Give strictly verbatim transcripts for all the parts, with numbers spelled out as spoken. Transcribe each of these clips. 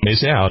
miss out.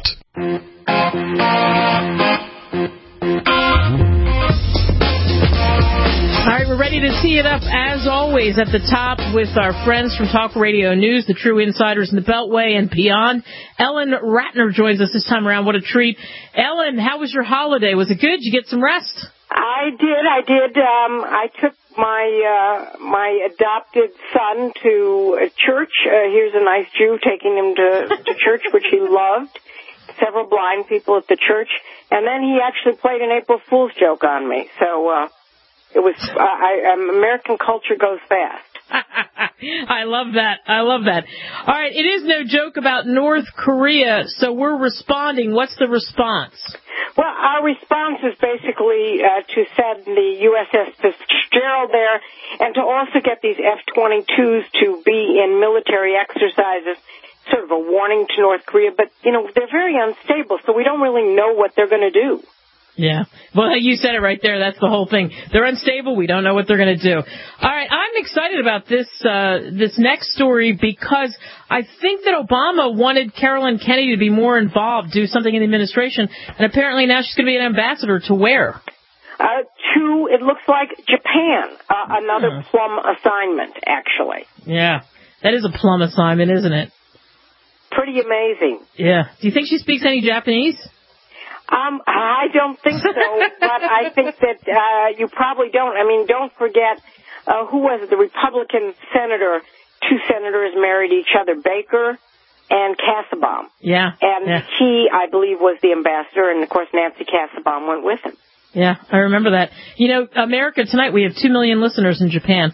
All right, we're ready to tee it up, as always, at the top with our friends from Talk Radio News, the true insiders in the Beltway and beyond. Ellen Ratner joins us this time around. What a treat. Ellen, how was your holiday? Was it good? Did you get some rest? I did. I did. Um, I took my uh, my adopted son to a church. Uh, here's a nice Jew taking him to, to church, which he loved. Several blind people at the church. And then he actually played an April Fool's joke on me. So... Uh, It was, uh, I, um, American culture goes fast. I love that. I love that. All right, it is no joke about North Korea, so we're responding. What's the response? Well, our response is basically uh, to send the U S S Fitzgerald there and to also get these F twenty-twos to be in military exercises, sort of a warning to North Korea. But, you know, they're very unstable, so we don't really know what they're going to do. Yeah. Well, you said it right there. That's the whole thing. They're unstable. We don't know what they're going to do. All right. I'm excited about this, uh, this next story because I think that Obama wanted Carolyn Kennedy to be more involved, do something in the administration, and apparently now she's going to be an ambassador to where? Uh, to, it looks like Japan. Uh, another yeah. plum assignment, actually. Yeah. That is a plum assignment, isn't it? Pretty amazing. Yeah. Do you think she speaks any Japanese? Um, I don't think so, but I think that uh, you probably don't. I mean, don't forget, uh, who was it, the Republican senator, two senators married each other, Baker and Kassebaum. Yeah. And yeah. he, I believe, was the ambassador, and, of course, Nancy Kassebaum went with him. Yeah, I remember that. You know, America, tonight we have two million listeners in Japan.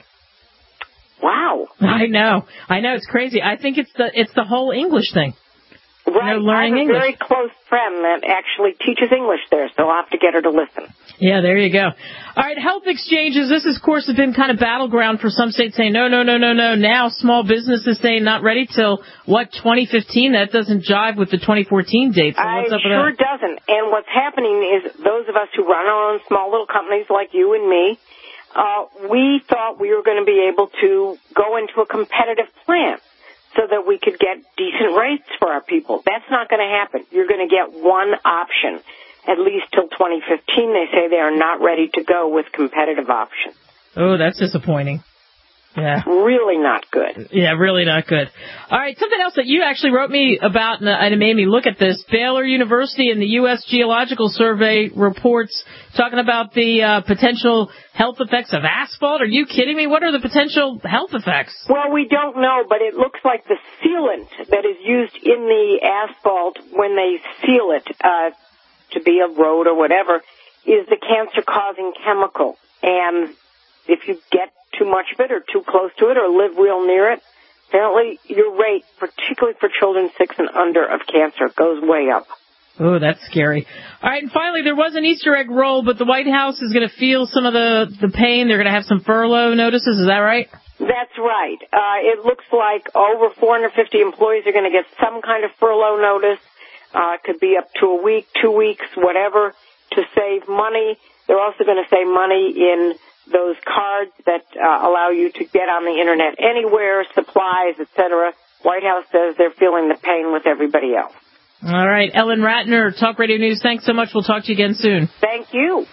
Wow. I know. I know. It's crazy. I think it's the it's the whole English thing. Right. You know, learning I have a English. very close friend that actually teaches English there, so I'll have to get her to listen. Yeah, there you go. All right, health exchanges. This, of course, has been kind of battleground for some states saying, no, no, no, no, no. Now small businesses saying not ready till, what, twenty fifteen? That doesn't jive with the twenty fourteen date. So what's I up with sure that? doesn't. And what's happening is those of us who run our own small little companies like you and me, uh, we thought we were going to be able to go into a competitive plan so that we could get decent rates for our people. That's not going to happen. You're going to get one option. At least till twenty fifteen, they say they are not ready to go with competitive options. Oh, that's disappointing. Yeah. Really not good. Yeah, really not good. All right, something else that you actually wrote me about, and it made me look at this. Baylor University and the U S Geological Survey reports talking about the uh, potential health effects of asphalt. Are you kidding me? What are the potential health effects? Well, we don't know, but it looks like the sealant that is used in the asphalt when they seal it uh, to be a road or whatever is the cancer-causing chemical. And if you get too much of it or too close to it or live real near it, apparently your rate, particularly for children six and under of cancer, goes way up. Oh, that's scary. All right, and finally, there was an Easter egg roll, but the White House is going to feel some of the, the pain. They're going to have some furlough notices. Is that right? That's right. Uh, it looks like over four hundred fifty employees are going to get some kind of furlough notice. Uh, it could be up to a week, two weeks, whatever, to save money. They're also going to save money in those cards that uh, allow you to get on the Internet anywhere, supplies, et cetera. White House says they're feeling the pain with everybody else. All right. Ellen Ratner, Talk Radio News, thanks so much. We'll talk to you again soon. Thank you.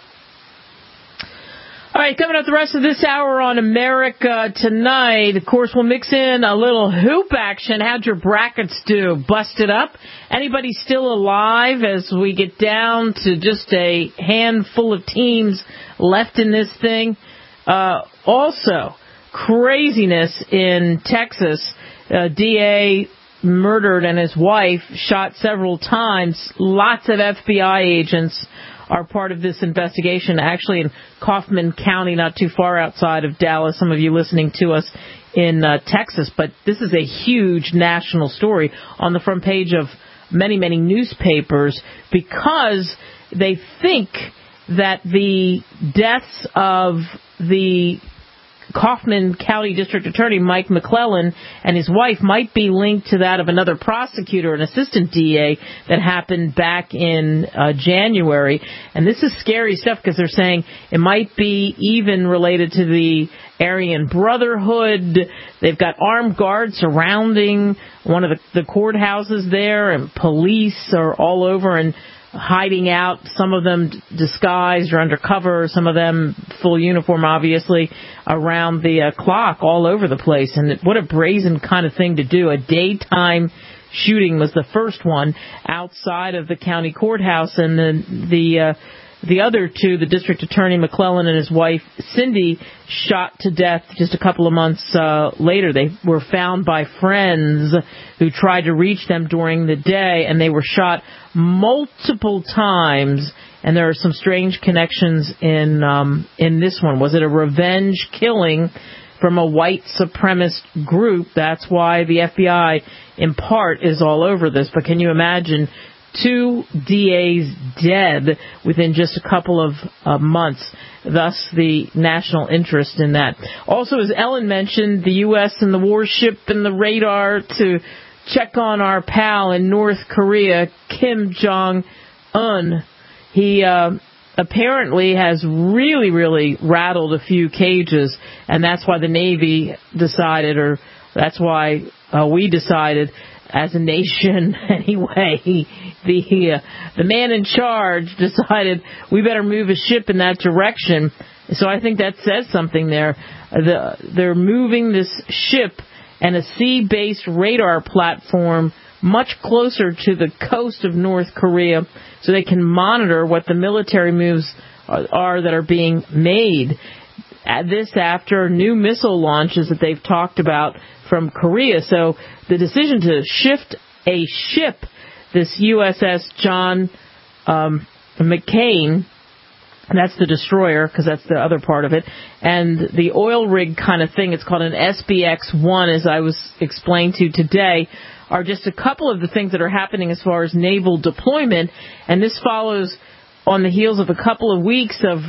All right, coming up the rest of this hour on America Tonight, of course, we'll mix in a little hoop action. How'd your brackets do? Busted up? Anybody still alive as we get down to just a handful of teams left in this thing? Uh, also, craziness in Texas. Uh, D A murdered and his wife shot several times. Lots of F B I agents are part of this investigation, actually in Kaufman County, not too far outside of Dallas. Some of you listening to us in uh, Texas. But this is a huge national story on the front page of many, many newspapers because they think that the deaths of the Kaufman County District Attorney Mike McClellan and his wife might be linked to that of another prosecutor, an assistant D A, that happened back in uh, January. And this is scary stuff because they're saying it might be even related to the Aryan Brotherhood. They've got armed guards surrounding one of the, the courthouses there, and police are all over and hiding out, some of them disguised or undercover, some of them full uniform, obviously, around the uh, clock all over the place. And what a brazen kind of thing to do. A daytime shooting was the first one outside of the county courthouse, and the the uh, the other two, the district attorney McClellan and his wife Cindy, shot to death just a couple of months uh, later. They were found by friends who tried to reach them during the day, and they were shot multiple times. And there are some strange connections in um, in this one. Was it a revenge killing from a white supremacist group? That's why the F B I, in part, is all over this. But can you imagine two D As dead within just a couple of uh, months? Thus, the national interest in that. Also, as Ellen mentioned, the U S and the warship and the radar to check on our pal in North Korea, Kim Jong-un. He uh, apparently has really, really rattled a few cages, and that's why the Navy decided, or that's why uh, we decided as a nation anyway, the uh, the man in charge decided we better move a ship in that direction. So I think that says something there. The, they're moving this ship and a sea-based radar platform much closer to the coast of North Korea so they can monitor what the military moves are, are that are being made. This after new missile launches that they've talked about from Korea. So the decision to shift a ship, this U S S John um, McCain, and that's the destroyer because that's the other part of it, and the oil rig kind of thing, it's called an S B X one, as I was explained to today, are just a couple of the things that are happening as far as naval deployment. And this follows on the heels of a couple of weeks of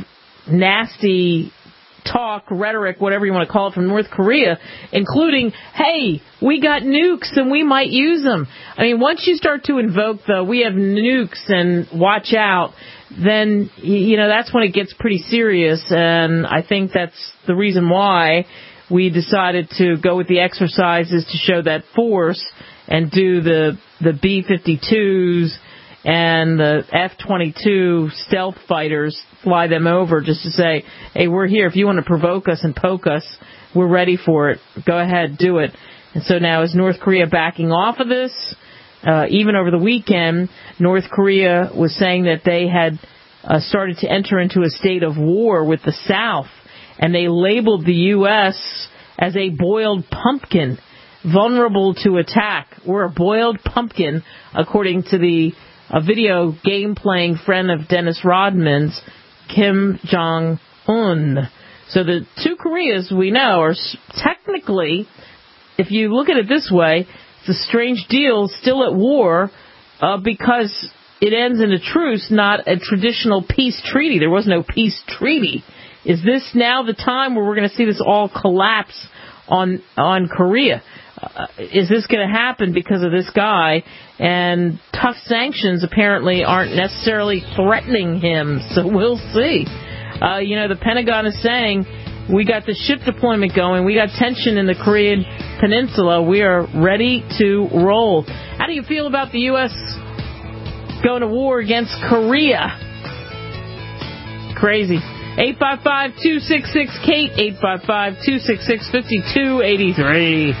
nasty talk, rhetoric, whatever you want to call it, from North Korea, including, hey, we got nukes and we might use them. I mean, once you start to invoke the we have nukes and watch out, then, you know, that's when it gets pretty serious. And I think that's the reason why we decided to go with the exercises to show that force and do the the B fifty-twos and the F twenty-two stealth fighters, fly them over just to say, hey, we're here. If you want to provoke us and poke us, we're ready for it. Go ahead, do it. And so now is North Korea backing off of this? Uh, even over the weekend, North Korea was saying that they had uh, started to enter into a state of war with the South, and they labeled the U S as a boiled pumpkin, vulnerable to attack. We're a boiled pumpkin, according to the a video game-playing friend of Dennis Rodman's, Kim Jong-un. So the two Koreas we know are technically, if you look at it this way, it's a strange deal, still at war, uh, because it ends in a truce, not a traditional peace treaty. There was no peace treaty. Is this now the time where we're going to see this all collapse on on Korea? Uh, is this going to happen because of this guy? And tough sanctions apparently aren't necessarily threatening him, so we'll see. Uh, you know, the Pentagon is saying, we got the ship deployment going, we got tension in the Korean Peninsula, we are ready to roll. How do you feel about the U S going to war against Korea? Crazy. eight five five, two six six, Kate, eight five five, two six six, five two eight three.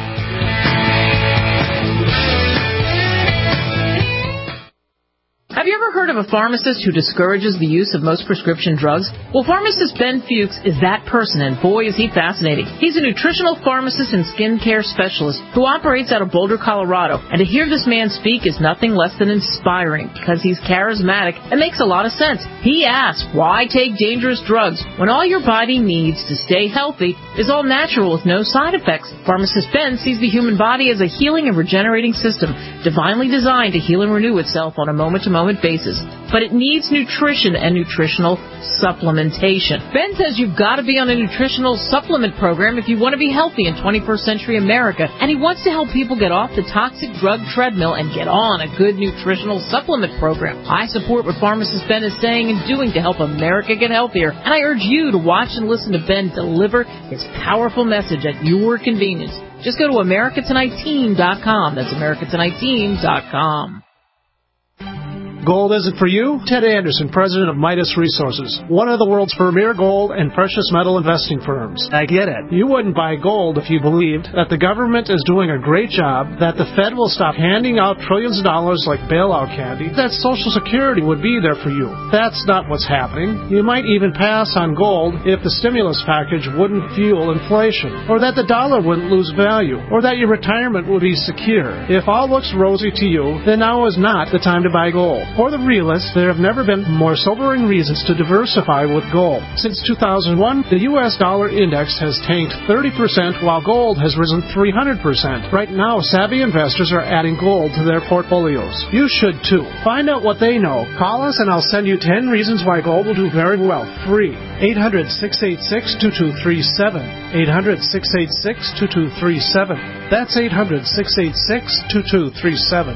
Have you ever heard of a pharmacist who discourages the use of most prescription drugs? Well, pharmacist Ben Fuchs is that person, and boy, is he fascinating. He's a nutritional pharmacist and skincare specialist who operates out of Boulder, Colorado. And to hear this man speak is nothing less than inspiring, because he's charismatic and makes a lot of sense. He asks, why take dangerous drugs when all your body needs to stay healthy is all natural with no side effects? Pharmacist Ben sees the human body as a healing and regenerating system, divinely designed to heal and renew itself on a moment-to-moment basis. but it needs nutrition and nutritional supplementation. Ben says you've got to be on a nutritional supplement program if you want to be healthy in twenty-first century America, and he wants to help people get off the toxic drug treadmill and get on a good nutritional supplement program. I support what pharmacist Ben is saying and doing to help America get healthier, and I urge you to watch and listen to Ben deliver his powerful message at your convenience. Just go to America Tonight Team dot com. That's America Tonight Team dot com. Gold isn't for you? Ted Anderson, president of Midas Resources, one of the world's premier gold and precious metal investing firms. I get it. You wouldn't buy gold if you believed that the government is doing a great job, that the Fed will stop handing out trillions of dollars like bailout candy, that Social Security would be there for you. That's not what's happening. You might even pass on gold if the stimulus package wouldn't fuel inflation, or that the dollar wouldn't lose value, or that your retirement would be secure. If all looks rosy to you, then now is not the time to buy gold. For the realists, there have never been more sobering reasons to diversify with gold. Since two thousand one, the U S dollar index has tanked thirty percent while gold has risen three hundred percent. Right now, savvy investors are adding gold to their portfolios. You should too. Find out what they know. Call us and I'll send you ten reasons why gold will do very well. Free. eight hundred, six eight six, two two three seven. eight hundred, six eight six, two two three seven. That's eight hundred, six eight six, two two three seven.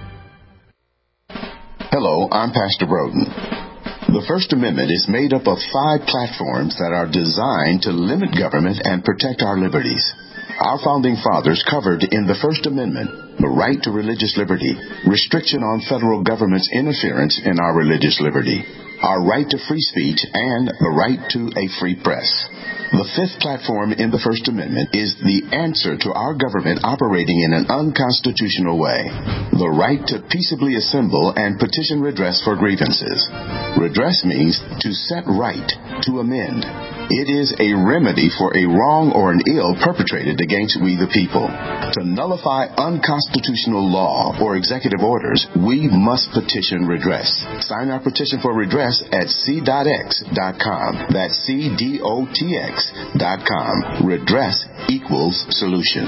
Hello, I'm Pastor Broden. The First Amendment is made up of five platforms that are designed to limit government and protect our liberties. Our founding fathers covered in the First Amendment the right to religious liberty, restriction on federal government's interference in our religious liberty, our right to free speech, and the right to a free press. The fifth platform in the First Amendment is the answer to our government operating in an unconstitutional way. The right to peaceably assemble and petition redress for grievances. Redress means to set right, to amend. It is a remedy for a wrong or an ill perpetrated against we the people. To nullify unconstitutional law or executive orders, we must petition redress. Sign our petition for redress at c dot x dot com. That's C D O T X dot com. Redress equals solution.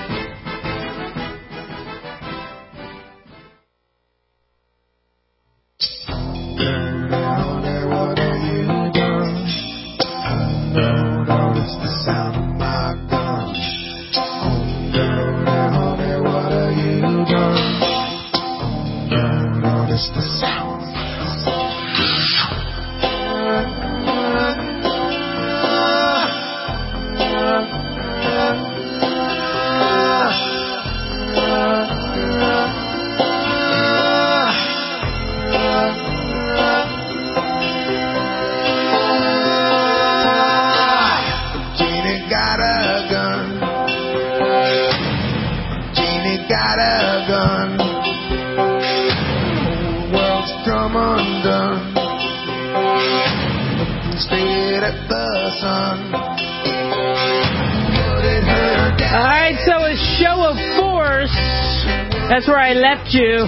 That's where I left you.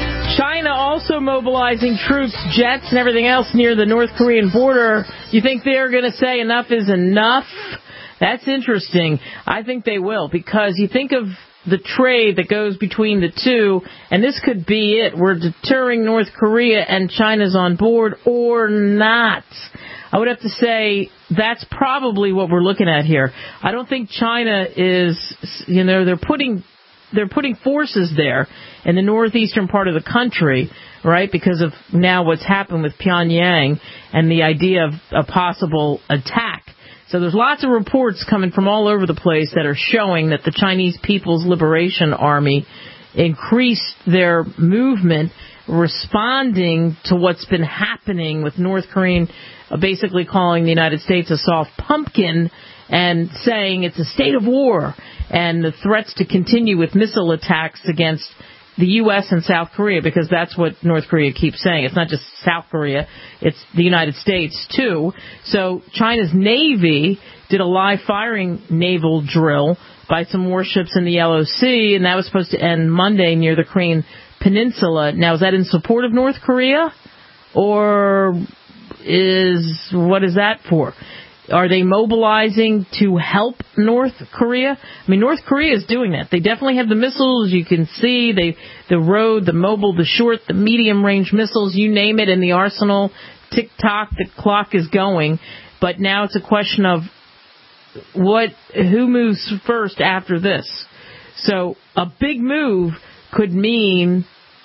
China also mobilizing troops, jets, and everything else near the North Korean border. You think they're going to say enough is enough? That's interesting. I think they will, because you think of the trade that goes between the two, and this could be it. We're deterring North Korea and China's on board or not. I would have to say that's probably what we're looking at here. I don't think China is, you know, they're putting they're putting forces there in the northeastern part of the country, right, because of now what's happened with Pyongyang and the idea of a possible attack. So there's lots of reports coming from all over the place that are showing that the Chinese People's Liberation Army increased their movement responding to what's been happening with North Korea basically calling the United States a soft pumpkin and saying it's a state of war, and the threats to continue with missile attacks against the U S and South Korea, because that's what North Korea keeps saying. It's not just South Korea, it's the United States too. So China's Navy did a live firing naval drill by some warships in the Yellow Sea, and that was supposed to end Monday near the Korean Peninsula. Now, is that in support of North Korea, or is what is that for? Are they mobilizing to help North Korea? I mean, North Korea is doing that. They definitely have the missiles. You can see they, the road, the mobile, the short, the medium-range missiles, you name it in the arsenal. Tick-tock, the clock is going. But now it's a question of what, who moves first after this. So a big move could mean,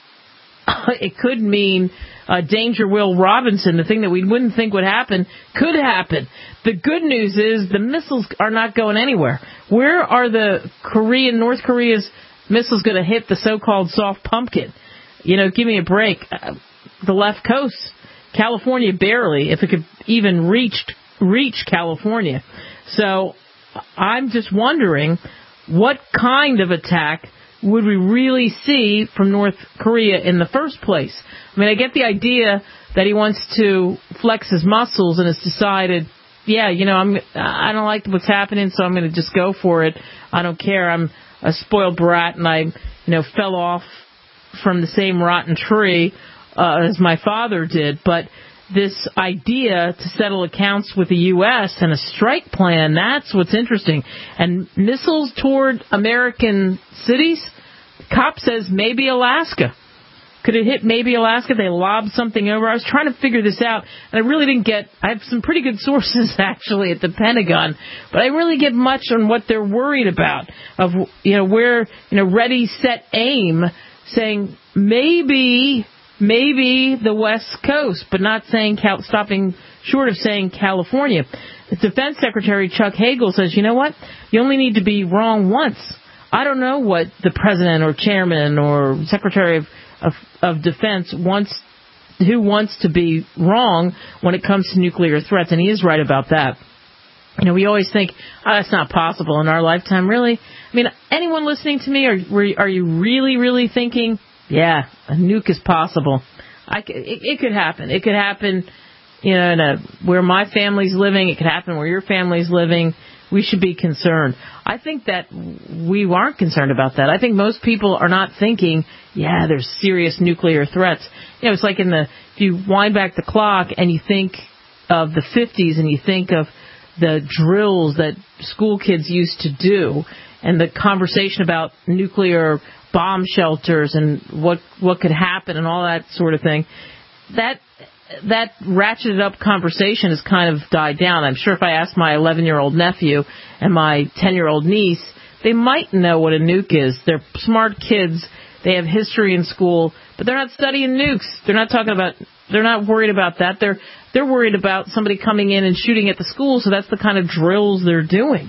it could mean uh, Danger Will Robinson, the thing that we wouldn't think would happen, could happen. The good news is the missiles are not going anywhere. Where are the Korean, North Korea's missiles going to hit the so-called soft pumpkin? You know, give me a break. Uh, the left coast, California barely, if it could even reach, reach California. So I'm just wondering, what kind of attack would we really see from North Korea in the first place? I mean, I get the idea that he wants to flex his muscles and has decided, yeah, you know, I'm, I don't like what's happening, so I'm going to just go for it. I don't care. I'm a spoiled brat, and I, you know, fell off from the same rotten tree uh, as my father did. But this idea to settle accounts with the U S and a strike plan, that's what's interesting. And missiles toward American cities, cop says maybe Alaska. Could it hit maybe Alaska? They lobbed something over. I was trying to figure this out, and I really didn't get, I have some pretty good sources actually at the Pentagon, but I didn't really get much on what they're worried about, of, you know, where, you know, ready, set, aim, saying maybe... Maybe the West Coast, but not saying, stopping short of saying California. The Defense Secretary Chuck Hagel says, you know what? You only need to be wrong once. I don't know what the President or Chairman or Secretary of, of, of Defense wants, who wants to be wrong when it comes to nuclear threats, and he is right about that. You know, we always think, oh, that's not possible in our lifetime. Really? I mean, anyone listening to me, are, are you really, really thinking, yeah, a nuke is possible? I, it, it could happen. It could happen, you know, in a, where my family's living. It could happen where your family's living. We should be concerned. I think that we aren't concerned about that. I think most people are not thinking, yeah, there's serious nuclear threats. You know, it's like in the, if you wind back the clock and you think of the fifties and you think of the drills that school kids used to do and the conversation about nuclear bomb shelters and what what could happen and all that sort of thing, that that ratcheted up conversation has kind of died down. I'm sure if I asked my eleven-year-old nephew and my ten-year-old niece, they might know what a nuke is. They're smart kids. They have history in school, but they're not studying nukes. They're not talking about, they're not worried about that. They're they're worried about somebody coming in and shooting at the school, so that's the kind of drills they're doing.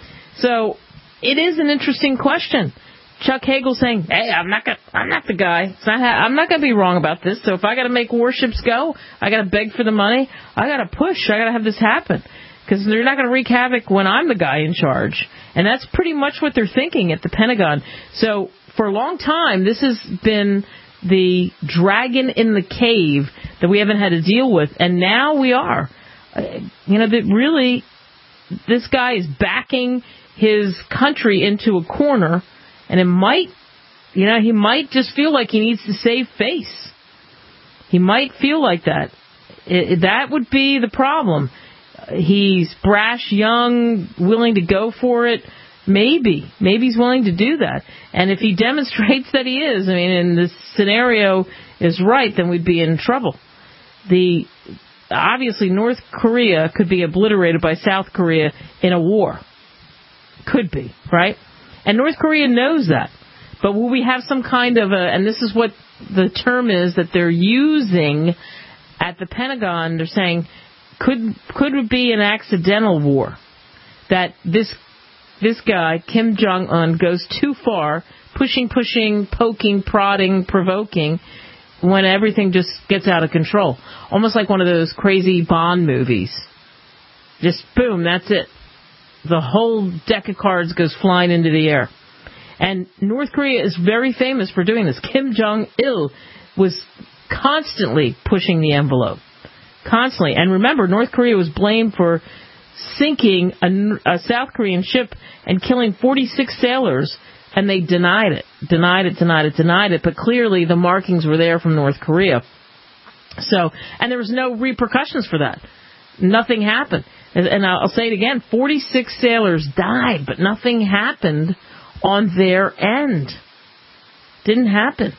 So it is an interesting question. Chuck Hagel saying, "Hey, I'm not gonna, I'm not the guy. It's not ha- I'm not going to be wrong about this. So if I got to make warships go, I got to beg for the money. I got to push. I got to have this happen because they're not going to wreak havoc when I'm the guy in charge." And that's pretty much what they're thinking at the Pentagon. So for a long time, this has been the dragon in the cave that we haven't had to deal with, and now we are. Uh, you know, that really, this guy is backing his country into a corner. And it might, you know, he might just feel like he needs to save face. He might feel like that. It, that would be the problem. He's brash, young, willing to go for it. Maybe. Maybe he's willing to do that. And if he demonstrates that he is, I mean, and this scenario is right, then we'd be in trouble. The obviously, North Korea could be obliterated by South Korea in a war. Could be, right? And North Korea knows that. But will we have some kind of a, and this is what the term is that they're using at the Pentagon, they're saying, could could it be an accidental war? That this this guy, Kim Jong-un, goes too far, pushing, pushing, poking, prodding, provoking, when everything just gets out of control. Almost like one of those crazy Bond movies. Just boom, that's it. The whole deck of cards goes flying into the air. And North Korea is very famous for doing this. Kim Jong-il was constantly pushing the envelope. Constantly. And remember, North Korea was blamed for sinking a, a South Korean ship and killing forty-six sailors, and they denied it. Denied it, denied it, denied it. But clearly the markings were there from North Korea. So, and there was no repercussions for that. Nothing happened. And I'll say it again, forty-six sailors died, but nothing happened on their end. Didn't happen.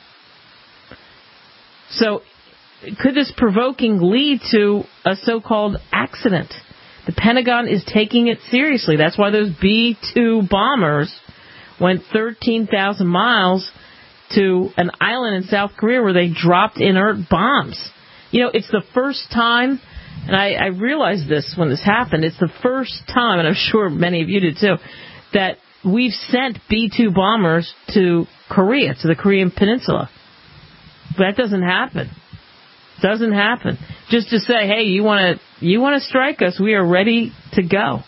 So could this provoking lead to a so-called accident? The Pentagon is taking it seriously. That's why those B two bombers went thirteen thousand miles to an island in South Korea where they dropped inert bombs. You know, it's the first time, and I, I realized this when this happened, it's the first time, and I'm sure many of you did too, that we've sent B two bombers to Korea, to the Korean Peninsula. That doesn't happen. Doesn't happen. Just to say, hey, you want to you want to strike us, we are ready to go.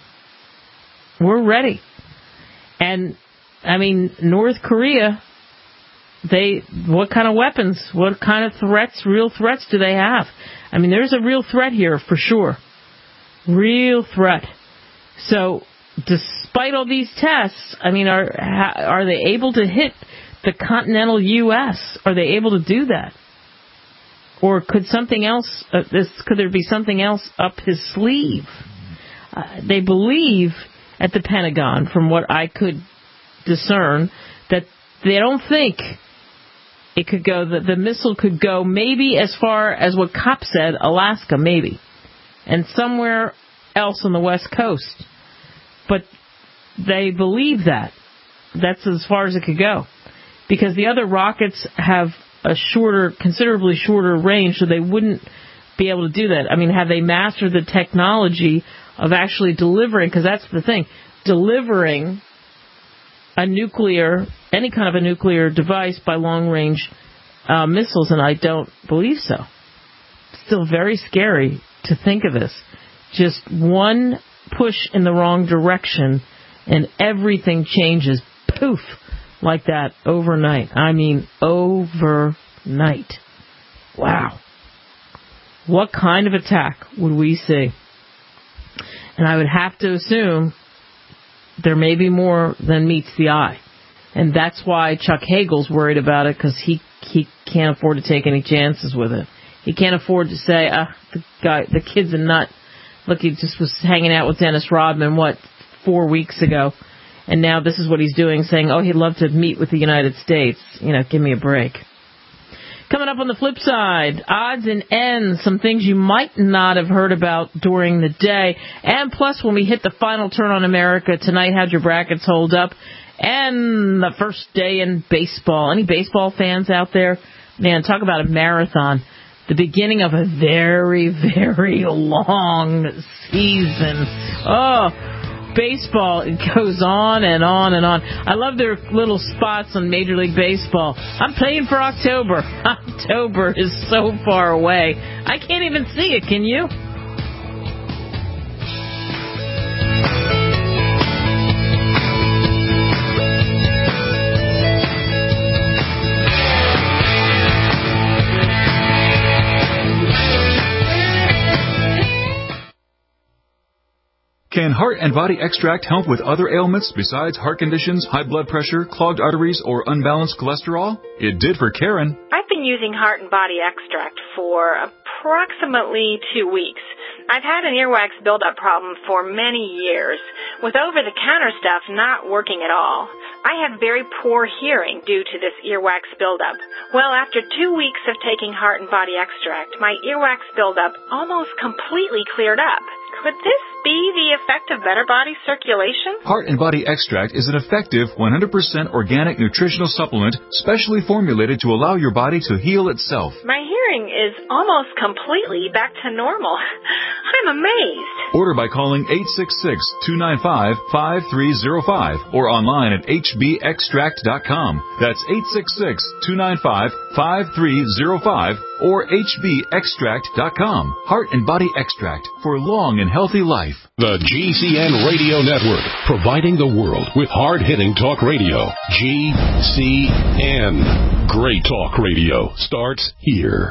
We're ready. And, I mean, North Korea, they what kind of weapons, what kind of threats, real threats do they have? I mean, there's a real threat here for sure. Real threat. So, despite all these tests, I mean, are are they able to hit the continental U S? Are they able to do that? Or could something else, uh, this, could there be something else up his sleeve? Uh, they believe at the Pentagon, from what I could discern, that they don't think it could go, that the missile could go maybe as far as what Kopp said, Alaska, maybe, and somewhere else on the West Coast. But they believe that. That's as far as it could go. Because the other rockets have a shorter, considerably shorter range, so they wouldn't be able to do that. I mean, have they mastered the technology of actually delivering, because that's the thing, delivering a nuclear, any kind of a nuclear device by long-range uh, missiles, and I don't believe so. Still very scary to think of this. Just one push in the wrong direction, and everything changes, poof, like that overnight. I mean, overnight. Wow. What kind of attack would we see? And I would have to assume there may be more than meets the eye. And that's why Chuck Hagel's worried about it, because he, he can't afford to take any chances with it. He can't afford to say, ah, the guy, the kid's a nut. Look, he just was hanging out with Dennis Rodman, what, four weeks ago. And now this is what he's doing, saying, oh, he'd love to meet with the United States. You know, give me a break. Coming up on the flip side, odds and ends, some things you might not have heard about during the day. And plus, when we hit the final turn on America tonight, how'd your brackets hold up? And the first day in baseball. Any baseball fans out there? Man, talk about a marathon. The beginning of a very, very long season. Oh, baseball, it goes on and on and on. I love their little spots on Major League Baseball. I'm playing for October. October is so far away. I can't even see it, can you? Can Heart and Body Extract help with other ailments besides heart conditions, high blood pressure, clogged arteries, or unbalanced cholesterol? It did for Karen. I've been using Heart and Body Extract for approximately two weeks. I've had an earwax buildup problem for many years, with over-the-counter stuff not working at all. I have very poor hearing due to this earwax buildup. Well, after two weeks of taking Heart and Body Extract, my earwax buildup almost completely cleared up. Could this be the effect of better body circulation? Heart and Body Extract is an effective one hundred percent organic nutritional supplement specially formulated to allow your body to heal itself. My hearing is almost completely back to normal. I'm amazed. Order by calling eight six six, two nine five, five three zero five or online at h b extract dot com. That's eight six six, two nine five, five three zero five or h b extract dot com. Heart and Body Extract for long and healthy life. The G C N Radio Network, providing the world with hard-hitting talk radio. G C N. Great talk radio starts here.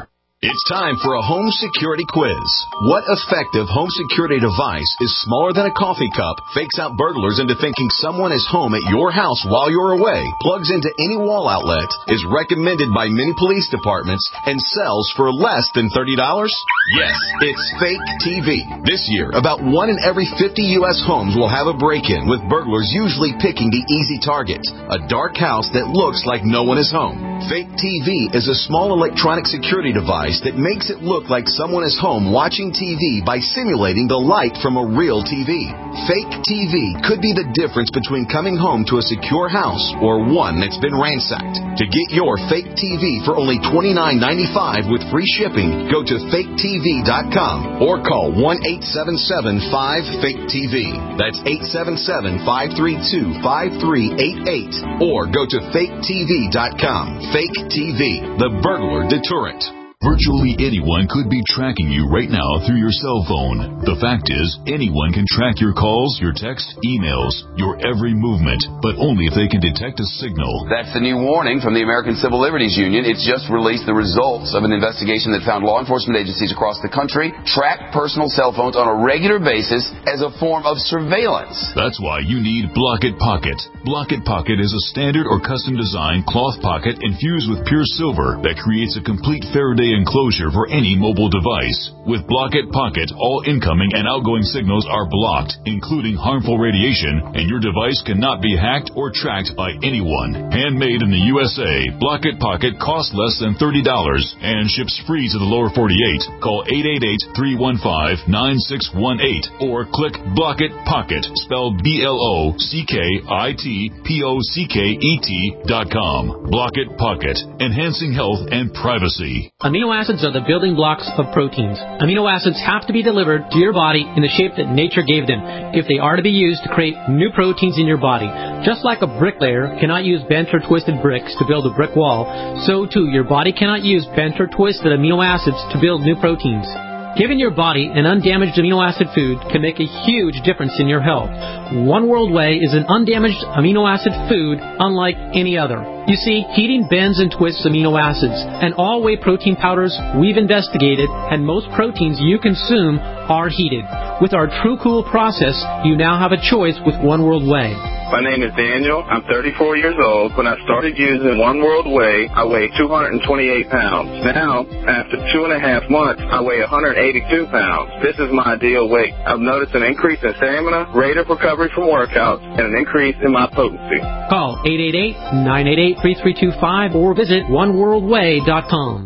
It's time for a home security quiz. What effective home security device is smaller than a coffee cup, fakes out burglars into thinking someone is home at your house while you're away, plugs into any wall outlet, is recommended by many police departments, and sells for less than thirty dollars? Yes, it's Fake T V. This year, about one in every fifty U S homes will have a break-in, with burglars usually picking the easy target, a dark house that looks like no one is home. Fake T V is a small electronic security device that makes it look like someone is home watching T V by simulating the light from a real T V. Fake T V could be the difference between coming home to a secure house or one that's been ransacked. To get your Fake T V for only twenty-nine ninety-five with free shipping, go to fake T V dot com or call one eight seven seven five fake T V. That's eight seven seven, five three two, five three eight eight or go to fake T V dot com. Fake T V, the burglar deterrent. Virtually anyone could be tracking you right now through your cell phone. The fact is, anyone can track your calls, your texts, emails, your every movement, but only if they can detect a signal. That's the new warning from the American Civil Liberties Union. It's just released the results of an investigation that found law enforcement agencies across the country track personal cell phones on a regular basis as a form of surveillance. That's why you need Block-It Pocket. Block-It Pocket is a standard or custom designed cloth pocket infused with pure silver that creates a complete Faraday enclosure for any mobile device. With Block-It Pocket, all incoming and outgoing signals are blocked, including harmful radiation, and your device cannot be hacked or tracked by anyone. Handmade in the U S A, Block-It Pocket costs less than thirty dollars and ships free to the lower forty-eight. Call eight eight eight, three one five, nine six one eight or click Block-It Pocket, spelled B L O C K I T P O C K E T dot com. Block-It Pocket, enhancing health and privacy. Amino acids are the building blocks of proteins. Amino acids have to be delivered to your body in the shape that nature gave them if they are to be used to create new proteins in your body. Just like a bricklayer cannot use bent or twisted bricks to build a brick wall, so too your body cannot use bent or twisted amino acids to build new proteins. Giving your body an undamaged amino acid food can make a huge difference in your health. One World Whey is an undamaged amino acid food unlike any other. You see, heating bends and twists amino acids, and all whey protein powders we've investigated, and most proteins you consume are heated. With our True Cool process, you now have a choice with One World Whey. My name is Daniel. I'm thirty-four years old. When I started using One World Whey, I weighed two hundred twenty-eight pounds. Now, after two and a half months, I weigh one hundred eighty-two pounds. This is my ideal weight. I've noticed an increase in stamina, rate of recovery from workouts, and an increase in my potency. Call eight eight eight, nine eight eight, three three two five or visit one world whey dot com.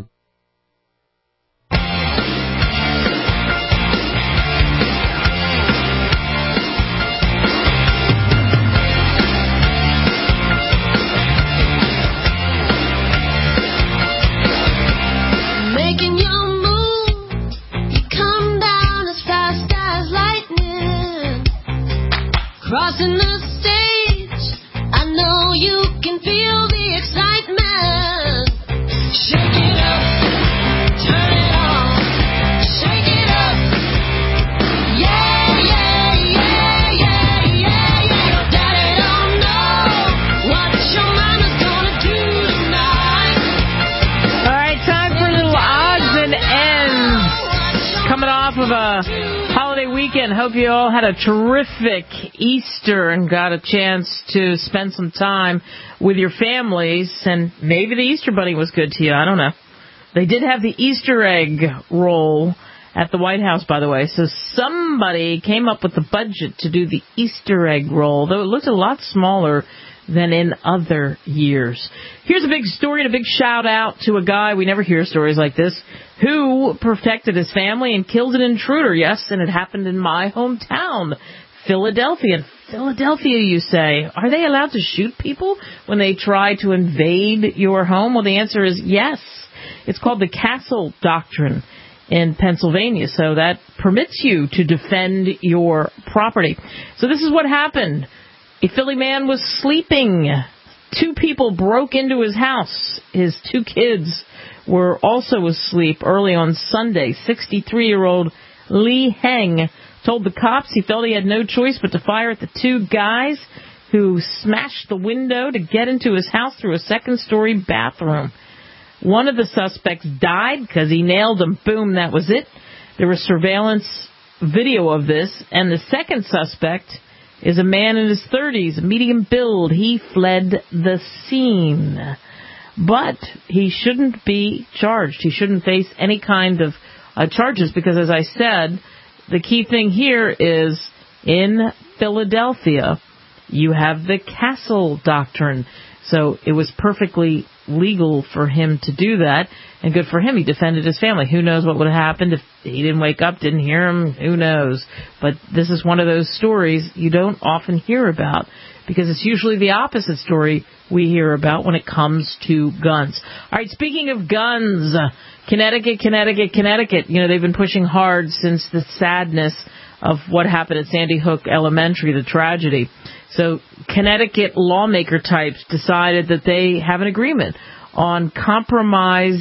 Crossing the stage, I know you can feel the excitement. Shake it up, turn it on, shake it up. Yeah, yeah, yeah, yeah, yeah, yeah. Your daddy don't know what your mama's gonna do tonight. All right, time for a little odds and ends. Coming off of a holiday weekend. Hope you all had a terrific Easter and got a chance to spend some time with your families. And maybe the Easter Bunny was good to you. I don't know. They did have the Easter egg roll at the White House, by the way. So somebody came up with the budget to do the Easter egg roll, though it looked a lot smaller than in other years. Here's a big story and a big shout out to a guy, we never hear stories like this, who protected his family and killed an intruder. Yes, and it happened in my hometown, Philadelphia. Philadelphia, you say. Are they allowed to shoot people when they try to invade your home? Well, the answer is yes. It's called the Castle Doctrine in Pennsylvania, so that permits you to defend your property. So this is what happened. A Philly man was sleeping. Two people broke into his house. His two kids were also asleep early on Sunday. sixty-three-year-old Lee Heng told the cops he felt he had no choice but to fire at the two guys who smashed the window to get into his house through a second-story bathroom. One of the suspects died because he nailed him. Boom, that was it. There was surveillance video of this. And the second suspect is a man in his thirties, medium build. He fled the scene. But he shouldn't be charged. He shouldn't face any kind of uh, charges because, as I said, the key thing here is in Philadelphia, you have the Castle Doctrine. So it was perfectly legal for him to do that, and good for him. He defended his family. Who knows what would have happened if he didn't wake up, didn't hear him? Who knows? But this is one of those stories you don't often hear about because it's usually the opposite story we hear about when it comes to guns. All right, speaking of guns, uh, Connecticut, Connecticut, Connecticut, you know, they've been pushing hard since the sadness of what happened at Sandy Hook Elementary, the tragedy. So Connecticut lawmaker types decided that they have an agreement on compromised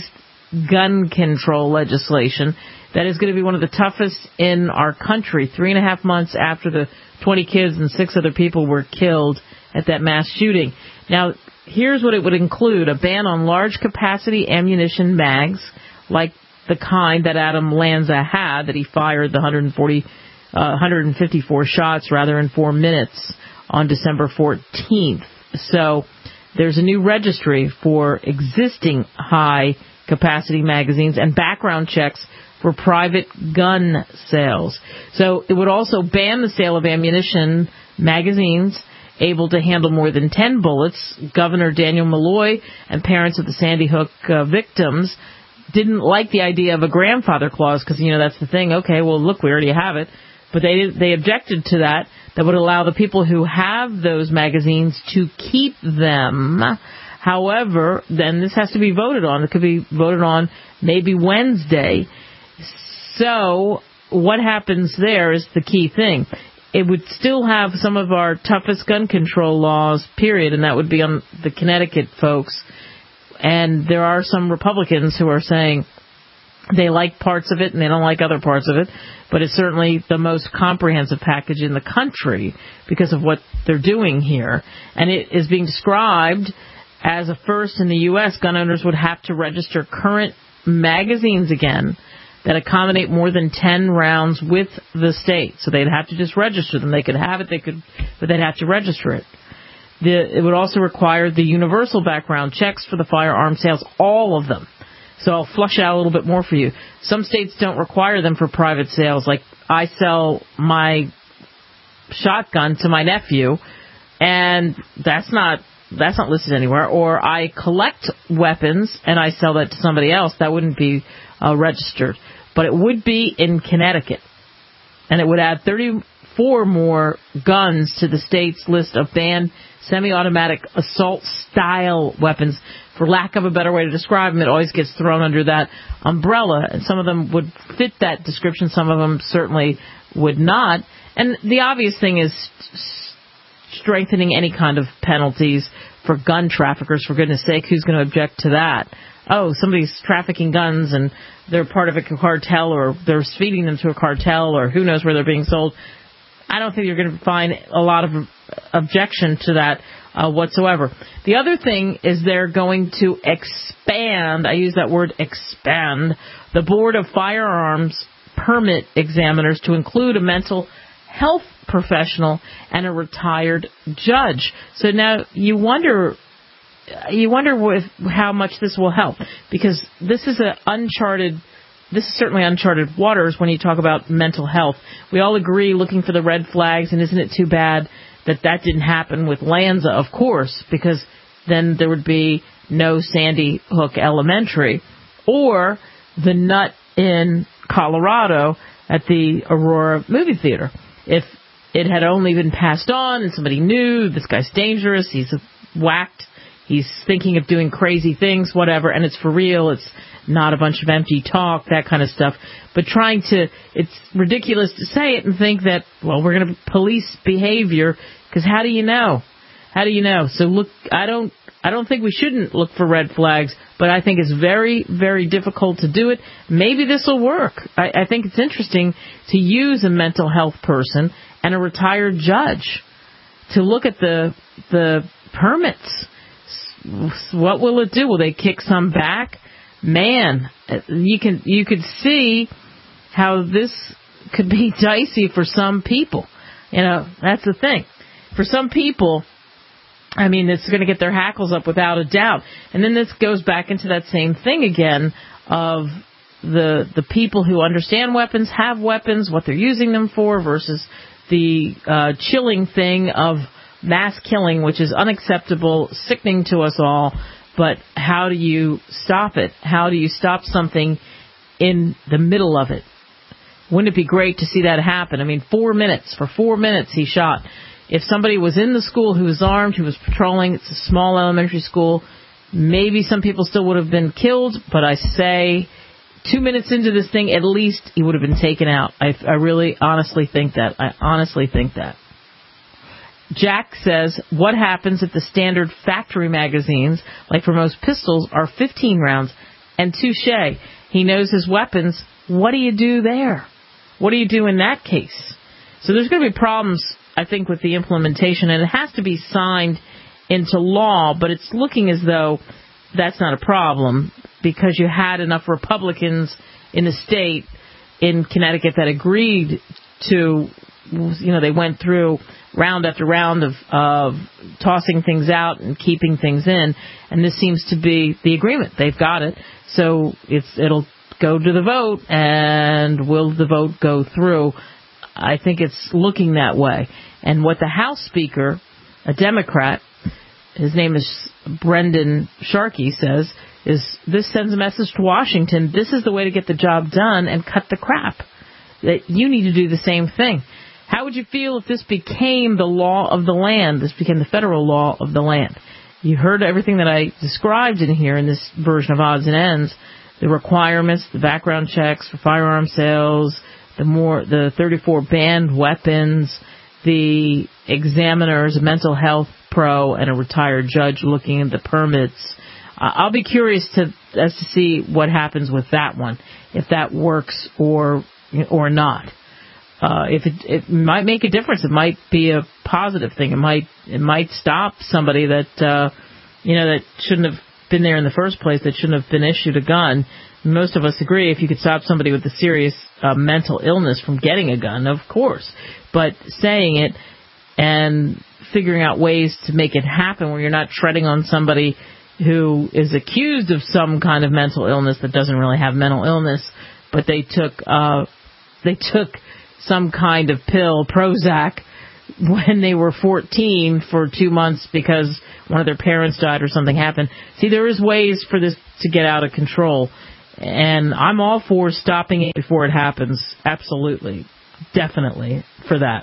gun control legislation that is going to be one of the toughest in our country, three and a half months after the twenty kids and six other people were killed at that mass shooting. Now, here's what it would include: a ban on large-capacity ammunition mags, like the kind that Adam Lanza had, that he fired the one hundred forty, uh, one hundred fifty-four shots, rather, in four minutes on December fourteenth. So there's a new registry for existing high-capacity magazines and background checks for private gun sales. So it would also ban the sale of ammunition magazines able to handle more than ten bullets. Governor Daniel Malloy and parents of the Sandy Hook uh, victims didn't like the idea of a grandfather clause because, you know, that's the thing. Okay, well, look, we already have it. But they they objected to that. That would allow the people who have those magazines to keep them. However, then this has to be voted on. It could be voted on maybe Wednesday. So what happens there is the key thing. It would still have some of our toughest gun control laws, period, and that would be on the Connecticut folks. And there are some Republicans who are saying they like parts of it and they don't like other parts of it, but it's certainly the most comprehensive package in the country because of what they're doing here. And it is being described as a first in the U S. Gun owners would have to register current magazines again that accommodate more than ten rounds with the state. So they'd have to just register them. They could have it, they could, but they'd have to register it. The, it would also require the universal background checks for the firearm sales, all of them. So I'll flush out a little bit more for you. Some states don't require them for private sales. Like I sell my shotgun to my nephew, and that's not that's not listed anywhere. Or I collect weapons and I sell that to somebody else. That wouldn't be uh, registered. But it would be in Connecticut. And it would add thirty-four more guns to the state's list of banned semi-automatic assault-style weapons. For lack of a better way to describe them, it always gets thrown under that umbrella. And some of them would fit that description. Some of them certainly would not. And the obvious thing is strengthening any kind of penalties for gun traffickers. For goodness sake, who's going to object to that? Oh, somebody's trafficking guns and they're part of a cartel, or they're feeding them to a cartel, or who knows where they're being sold. I don't think you're going to find a lot of objection to that uh, whatsoever. The other thing is they're going to expand, I use that word expand, the Board of Firearms Permit Examiners to include a mental health professional and a retired judge. So now you wonder... You wonder with how much this will help, because this is an uncharted, this is certainly uncharted waters when you talk about mental health. We all agree looking for the red flags, and isn't it too bad that that didn't happen with Lanza, of course, because then there would be no Sandy Hook Elementary, or the nut in Colorado at the Aurora movie theater. If it had only been passed on and somebody knew this guy's dangerous, he's whacked, he's thinking of doing crazy things, whatever, and it's for real. It's not a bunch of empty talk, that kind of stuff. But trying to, it's ridiculous to say it and think that, well, we're going to police behavior, because how do you know? How do you know? So look, I don't, I don't think we shouldn't look for red flags, but I think it's very, very difficult to do it. Maybe this will work. I, I think it's interesting to use a mental health person and a retired judge to look at the the permits. What will it do? Will they kick some back? man, you can you could see how this could be dicey for some people. You know, that's the thing. For some people, I mean, it's going to get their hackles up without a doubt. And then this goes back into that same thing again of the the people who understand weapons, have weapons, what they're using them for, versus the uh, chilling thing of mass killing, which is unacceptable, sickening to us all. But how do you stop it? How do you stop something in the middle of it? Wouldn't it be great to see that happen? I mean, four minutes. For four minutes he shot. If somebody was in the school who was armed, who was patrolling, it's a small elementary school, maybe some people still would have been killed, but I say two minutes into this thing, at least he would have been taken out. I, I really honestly think that. I honestly think that. Jack says, what happens if the standard factory magazines, like for most pistols, are fifteen rounds? And touche, he knows his weapons. What do you do there? What do you do in that case? So there's going to be problems, I think, with the implementation, and it has to be signed into law, but it's looking as though that's not a problem because you had enough Republicans in the state in Connecticut that agreed to, you know, they went through round after round of, of tossing things out and keeping things in, and this seems to be the agreement. They've got it, so it's it'll go to the vote, and will the vote go through? I think it's looking that way. And what the House Speaker, a Democrat, his name is Brendan Sharkey, says is this sends a message to Washington. This is the way to get the job done and cut the crap. That you need to do the same thing. How would you feel if this became the law of the land? This became the federal law of the land. You heard everything that I described in here in this version of Odds and Ends. The requirements, the background checks for firearm sales, the more the thirty-four banned weapons, the examiners, a mental health pro, and a retired judge looking at the permits. Uh, I'll be curious to as to see what happens with that one, if that works or or not. Uh, if it, it might make a difference, it might be a positive thing. It might it might stop somebody that uh, you know that shouldn't have been there in the first place, that shouldn't have been issued a gun. Most of us agree if you could stop somebody with a serious uh, mental illness from getting a gun, of course. But saying it and figuring out ways to make it happen where you're not treading on somebody who is accused of some kind of mental illness that doesn't really have mental illness, but they took uh, they took some kind of pill, Prozac, when they were fourteen for two months because one of their parents died or something happened. See, there is ways for this to get out of control, and I'm all for stopping it before it happens. Absolutely. Definitely for that.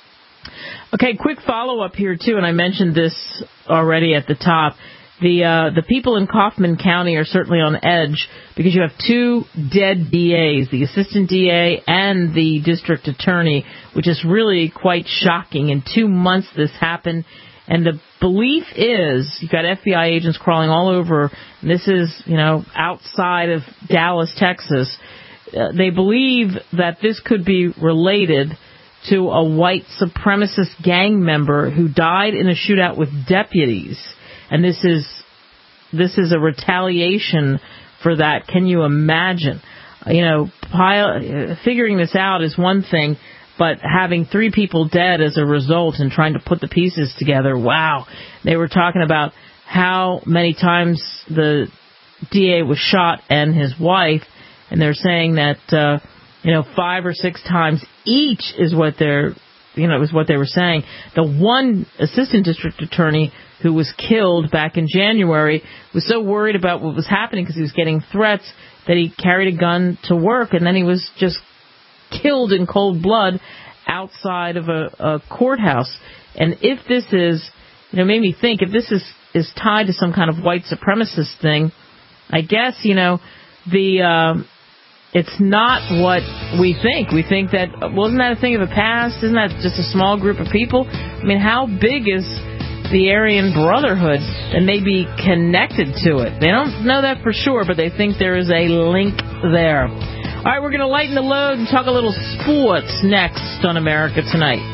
Okay, quick follow-up here, too, and I mentioned this already at the top. The uh, the people in Kaufman County are certainly on edge because you have two dead D As, the assistant D A and the district attorney, which is really quite shocking. In two months this happened, and the belief is you've got F B I agents crawling all over, and this is, you know, outside of Dallas, Texas. Uh, they believe that this could be related to a white supremacist gang member who died in a shootout with deputies. And this is this is a retaliation for that. Can you imagine? You know, pile, figuring this out is one thing, but having three people dead as a result and trying to put the pieces together, wow. They were talking about how many times the D A was shot and his wife, and they're saying that, uh, you know, five or six times each is what they're, you know, is what they were saying. The one assistant district attorney who was killed back in January was so worried about what was happening because he was getting threats that he carried a gun to work, and then he was just killed in cold blood outside of a, a courthouse. And if this is, you know, made me think, if this is, is tied to some kind of white supremacist thing, I guess, you know, the uh, it's not what we think. We think that, well, isn't that a thing of the past? Isn't that just a small group of people? I mean, how big is the Aryan Brotherhood and may be connected to it? They don't know that for sure, but they think there is a link there. All right, we're going to lighten the load and talk a little sports next on America Tonight.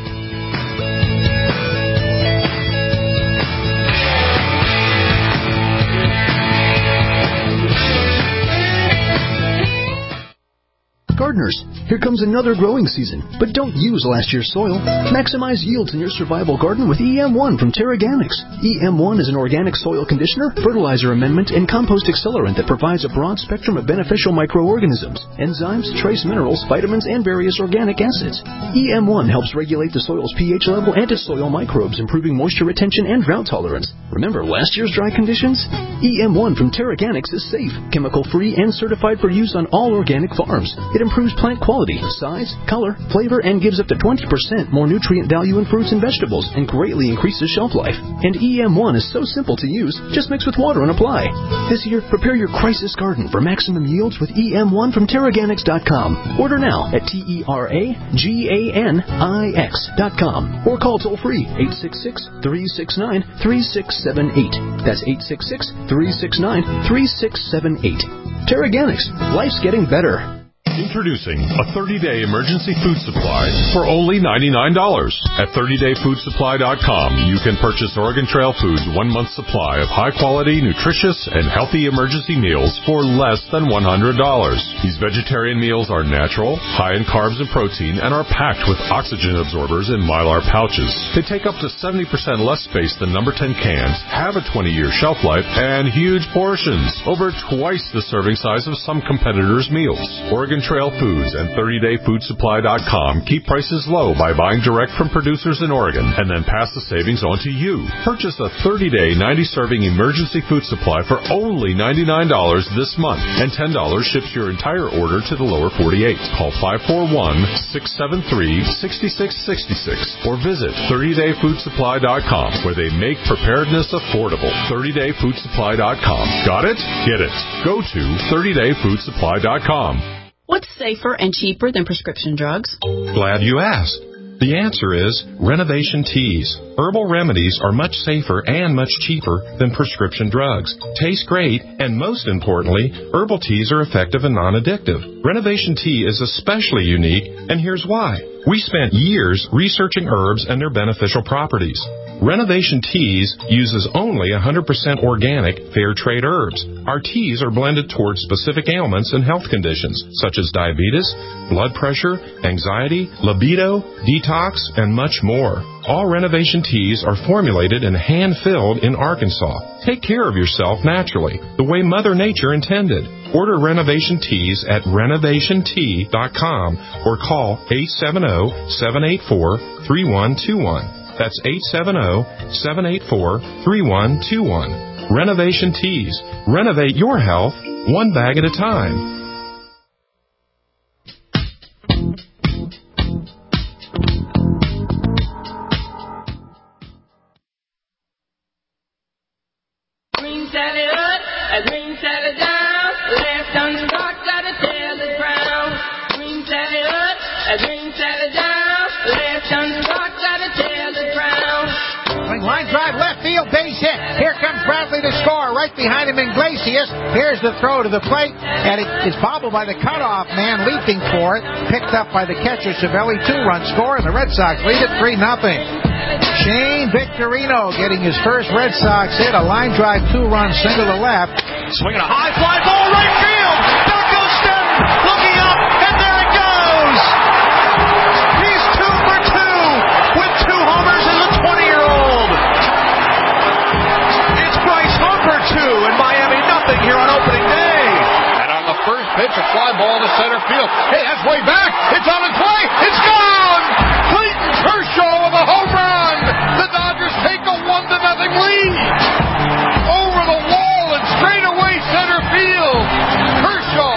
Gardeners, here comes another growing season, but don't use last year's soil. Maximize yields in your survival garden with E M one from Terraganics. E M one is an organic soil conditioner, fertilizer amendment, and compost accelerant that provides a broad spectrum of beneficial microorganisms, enzymes, trace minerals, vitamins, and various organic acids. E M one helps regulate the soil's pH level and its soil microbes, improving moisture retention and drought tolerance. Remember last year's dry conditions? E M one from Terraganics is safe, chemical-free, and certified for use on all organic farms. It improves plant quality, size, color, flavor, and gives up to twenty percent more nutrient value in fruits and vegetables, and greatly increases shelf life. And E M one is so simple to use, just mix with water and apply. This year, prepare your crisis garden for maximum yields with E M one from Terraganics dot com. Order now at T E R A G A N I X dot com or call toll-free eight six six, three six nine, three six seven eight. That's eight six six, three six nine, three six seven eight. Terraganics. Life's getting better. Introducing a thirty-day emergency food supply for only ninety-nine dollars. At thirty day food supply dot com, you can purchase Oregon Trail Foods' one-month supply of high-quality, nutritious, and healthy emergency meals for less than one hundred dollars. These vegetarian meals are natural, high in carbs and protein, and are packed with oxygen absorbers in Mylar pouches. They take up to seventy percent less space than number ten cans, have a twenty year shelf life, and huge portions, over twice the serving size of some competitors' meals. Oregon Trail Foods and thirty day food supply dot com keep prices low by buying direct from producers in Oregon and then pass the savings on to you. Purchase a thirty day, ninety serving emergency food supply for only ninety-nine dollars this month, and ten dollars ships your entire order to the lower forty-eight. Call five four one, six seven three, six six six six or visit thirty day food supply dot com, where they make preparedness affordable. thirty day food supply dot com. Got it? Get it. Go to thirty day food supply dot com. What's safer and cheaper than prescription drugs? Glad you asked. The answer is Renovation Teas. Herbal remedies are much safer and much cheaper than prescription drugs. Taste great, and most importantly, herbal teas are effective and non-addictive. Renovation Tea is especially unique, and here's why. We spent years researching herbs and their beneficial properties. Renovation Teas uses only one hundred percent organic, fair trade herbs. Our teas are blended towards specific ailments and health conditions, such as diabetes, blood pressure, anxiety, libido, detox, and much more. All Renovation Teas are formulated and hand-filled in Arkansas. Take care of yourself naturally, the way Mother Nature intended. Order Renovation Teas at renovation tea dot com or call eight seven zero, seven eight four, three one two one. That's eight seven zero, seven eight four, three one two one. Renovation Teas. Renovate your health one bag at a time. Green salad up, a green salad down. Left on the rock, gotta tell the ground. Green salad up, a green salad down. Left on the rock, gotta tell the ground. Line drive left field, base hit. Here comes Bradley to score. Right behind him, Iglesias. Here's the throw to the plate, and it is bobbled by the cutoff man leaping for it. Picked up by the catcher, Savelli. Two-run score, and the Red Sox lead it three nothing. Shane Victorino getting his first Red Sox hit. A line drive, two-run single to left. Swinging a high fly ball right field. There goes Stanton, looking up, and there it goes. He's two for two with two homers as a twenty-year-old. It's Bryce Harper two and Miami nothing here on opening day. And on the first pitch, a fly ball to center field. Hey, that's way back. It's on its way. It's gone. Clayton Kershaw with a home run. The Dodgers take a one to nothing lead. Over the wall and straight away center field. Kershaw.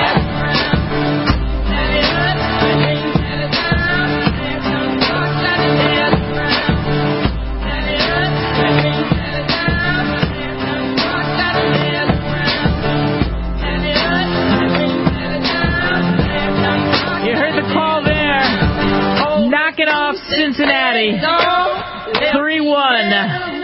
You heard the call there. Knocking off Cincinnati. three one.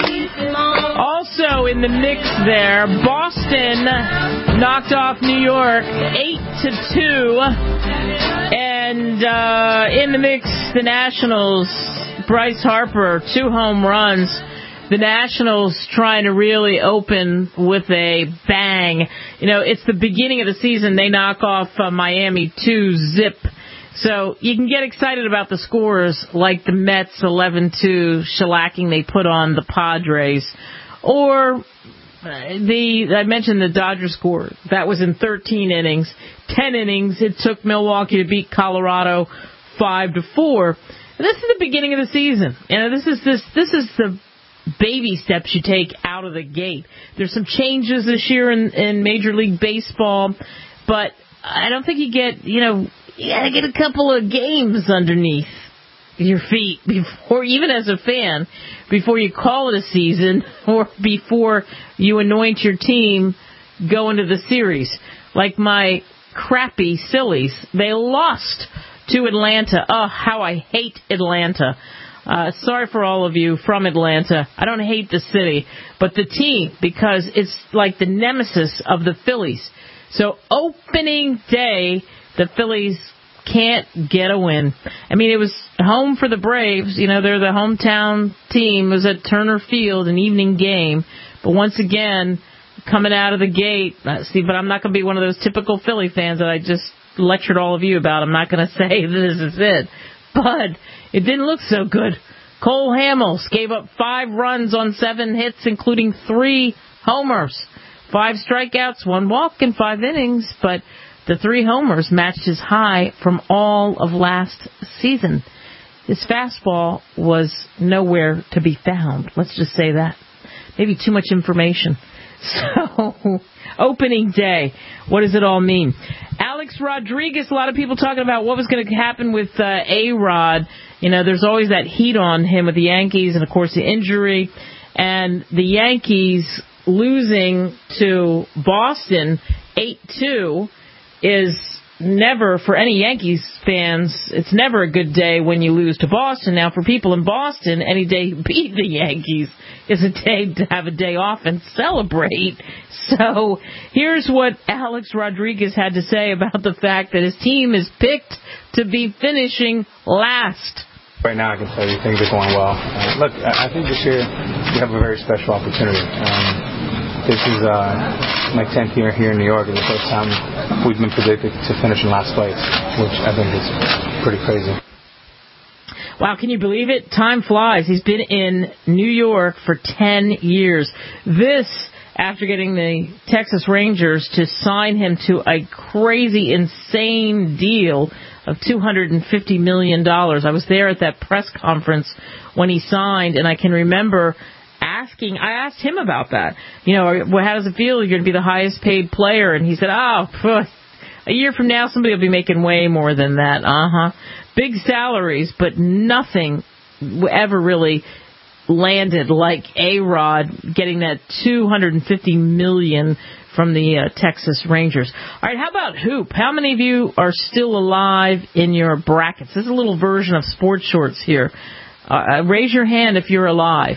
Also in the mix there, Boston knocked off New York eight to two. And uh, in the mix, the Nationals, Bryce Harper, two home runs. the Nationals trying to really open with a bang. You know, it's the beginning of the season. They knock off uh, Miami two zip. So you can get excited about the scores like the Mets eleven two shellacking they put on the Padres. Or the I mentioned the Dodgers score. That was in thirteen innings. ten innings. It took Milwaukee to beat Colorado five to four. This is the beginning of the season. You know, this is this this is the baby steps you take out of the gate. There's some changes this year in, in Major League Baseball, but I don't think you get, you know, you gotta get a couple of games underneath your feet before, even as a fan, before you call it a season or before you anoint your team going to the series. Like my crappy Sillies, they lost to Atlanta. Oh, how I hate Atlanta. Uh, sorry for all of you from Atlanta. I don't hate the city, but the team, because it's like the nemesis of the Phillies. So opening day, the Phillies can't get a win. I mean, it was home for the Braves. You know, they're the hometown team. It was at Turner Field, an evening game. But once again, coming out of the gate, uh, see, but I'm not going to be one of those typical Philly fans that I just lectured all of you about. I'm not going to say this is it. But it didn't look so good. Cole Hamels gave up five runs on seven hits, including three homers. Five strikeouts, one walk in five innings, but the three homers matched his high from all of last season. His fastball was nowhere to be found. Let's just say that. Maybe too much information. So, opening day, what does it all mean? Alex Rodriguez, a lot of people talking about what was going to happen with uh, A-Rod. You know, there's always that heat on him with the Yankees and, of course, the injury. And the Yankees losing to Boston eight two is never, for any Yankees fans, it's never a good day when you lose to Boston. Now, for people in Boston, any day you beat the Yankees is a day to have a day off and celebrate. So here's what Alex Rodriguez had to say about the fact that his team is picked to be finishing last. Right now, I can tell you things are going well. Uh, look, I think this year we have a very special opportunity. Um, This is uh, my tenth year here in New York, and the first time we've been predicted to finish in last place, which I think is pretty crazy. Wow, can you believe it? Time flies. He's been in New York for ten years. This, after getting the Texas Rangers to sign him to a crazy, insane deal of two hundred fifty million dollars. I was there at that press conference when he signed, and I can remember asking, I asked him about that. You know, well, how does it feel? You're going to be the highest paid player. And he said, oh, phew, a year from now, somebody will be making way more than that. Uh-huh. Big salaries, but nothing ever really landed like A-Rod getting that two hundred fifty million dollars from the uh, Texas Rangers. All right, how about Hoop? How many of you are still alive in your brackets? This is a little version of Sports Shorts here. Uh, raise your hand if you're alive.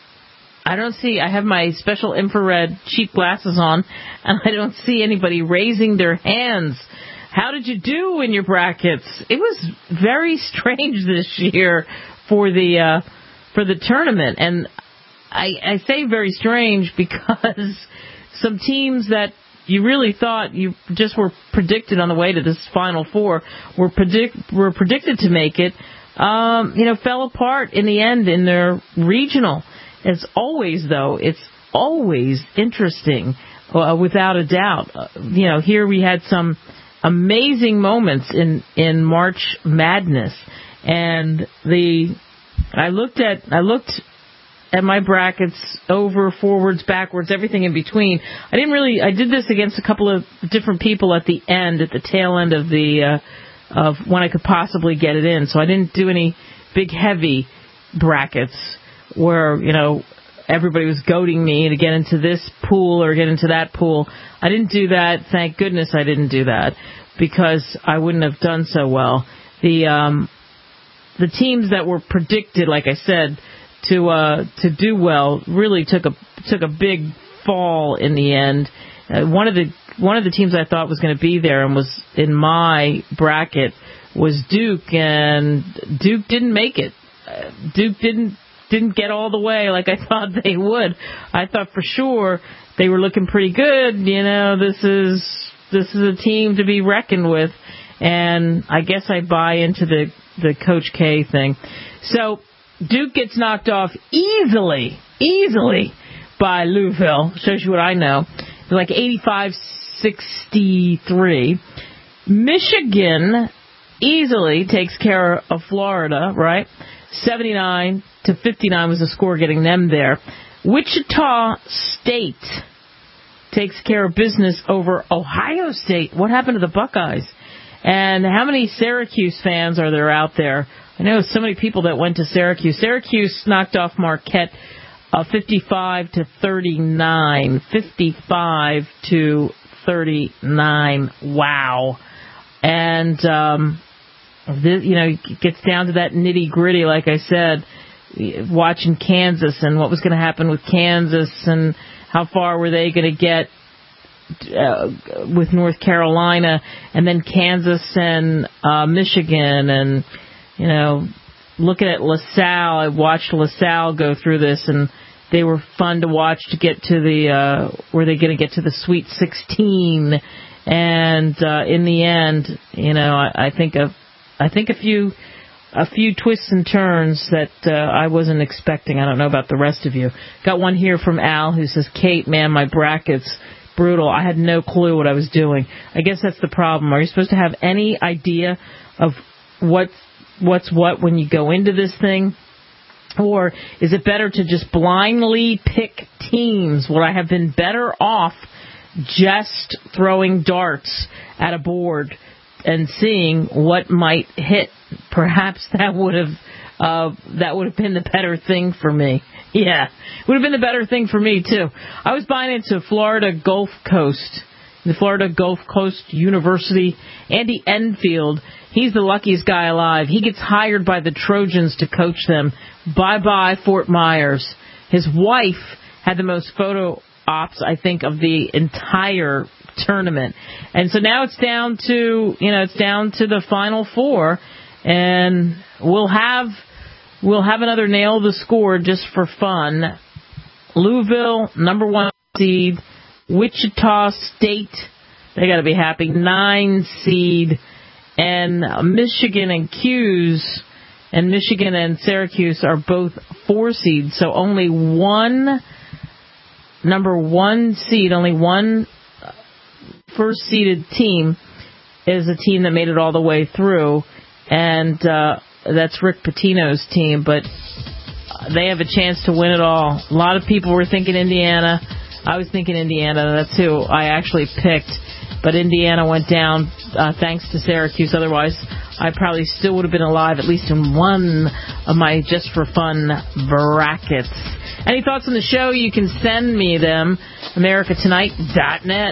I don't see, I have my special infrared cheap glasses on, and I don't see anybody raising their hands. How did you do in your brackets? It was very strange this year for the uh, for the tournament, and I, I say very strange because some teams that you really thought you just were predicted on the way to this Final Four were predict were predicted to make it, um, you know, fell apart in the end in their regional. As always, though, it's always interesting, uh, without a doubt. Uh, you know, here we had some amazing moments in, in March Madness, and the I looked at I looked at my brackets over, forwards, backwards, everything in between. I didn't really. I did this against a couple of different people at the end, at the tail end of the uh, of when I could possibly get it in. So I didn't do any big heavy brackets where, you know, everybody was goading me to get into this pool or get into that pool. I didn't do that. Thank goodness I didn't do that, because I wouldn't have done so well. The um, the teams that were predicted, like I said, to uh, to do well really took a took a big fall in the end. Uh, one of the one of the teams I thought was going to be there and was in my bracket was Duke, and Duke didn't make it. Uh, Duke didn't didn't get all the way like I thought they would. I thought for sure they were looking pretty good. You know, this is this is a team to be reckoned with. And I guess I buy into the, the Coach K thing. So Duke gets knocked off easily, easily by Louisville. Shows you what I know. It's like eighty-five sixty-three. Michigan easily takes care of Florida, right? seventy-nine to fifty-nine was the score getting them there. Wichita State takes care of business over Ohio State. What happened to the Buckeyes? And how many Syracuse fans are there out there? I know so many people that went to Syracuse. Syracuse knocked off Marquette uh, fifty-five to thirty-nine. fifty-five to thirty-nine. Wow. And, um, this, you know, it gets down to that nitty-gritty, like I said, watching Kansas and what was going to happen with Kansas and how far were they going to get Uh, with North Carolina, and then Kansas and uh, Michigan, and, you know, looking at LaSalle. I watched LaSalle go through this, and they were fun to watch to get to the, uh, were they going to get to the Sweet sixteen? And uh, in the end, you know, I, I think a, I think a few, a few twists and turns that uh, I wasn't expecting. I don't know about the rest of you. Got one here from Al who says, Kate, man, my brackets brutal. I had no clue what I was doing. I guess that's the problem. Are you supposed to have any idea of what what's what when you go into this thing? Or is it better to just blindly pick teams? Would I have been better off just throwing darts at a board and seeing what might hit? Perhaps that would have uh, that would have been the better thing for me. Yeah, would have been the better thing for me, too. I was buying into Florida Gulf Coast, the Florida Gulf Coast University. Andy Enfield, he's the luckiest guy alive. He gets hired by the Trojans to coach them. Bye-bye, Fort Myers. His wife had the most photo ops, I think, of the entire tournament. And so now it's down to, you know, it's down to the Final Four, and we'll have... We'll have another nail the score just for fun. Louisville, number one seed. Wichita State, they got to be happy, nine seed. And Michigan and Cuse, and Michigan and Syracuse are both four seeds. So only one number one seed, only one first seeded team is a team that made it all the way through. And, uh, that's Rick Pitino's team, but they have a chance to win it all. A lot of people were thinking Indiana. I was thinking Indiana. That's who I actually picked. But Indiana went down uh, thanks to Syracuse. Otherwise, I probably still would have been alive, at least in one of my Just for Fun brackets. Any thoughts on the show? You can send me them. America Tonight dot net.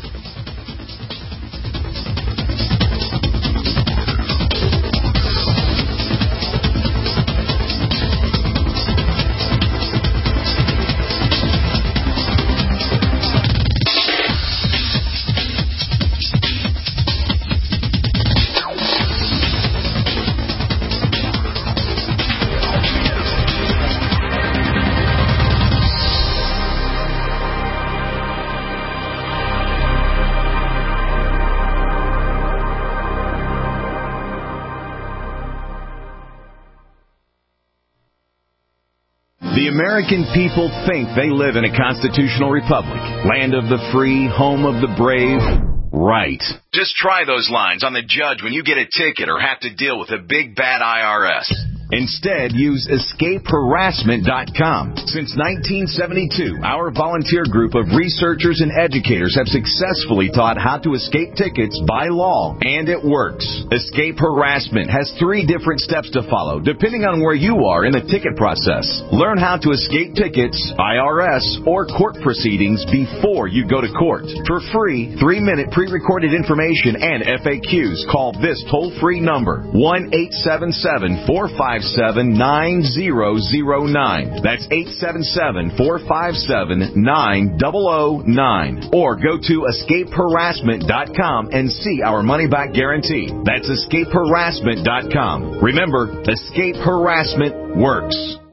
The American people think they live in a constitutional republic, land of the free, home of the brave. Right. Just try those lines on the judge when you get a ticket or have to deal with a big bad I R S. Instead, use escape harassment dot com. Since nineteen seventy-two, our volunteer group of researchers and educators have successfully taught how to escape tickets by law, and it works. Escape Harassment has three different steps to follow, depending on where you are in the ticket process. Learn how to escape tickets, I R S, or court proceedings before you go to court. For free, three-minute pre-recorded information and F A Qs, call this toll-free number, one eight seven seven, four five seven, nine zero zero nine. That's eight seven seven, four five seven, nine zero zero nine. Or go to escape harassment dot com and see our money-back guarantee. That's escape harassment dot com. Remember, escape harassment works.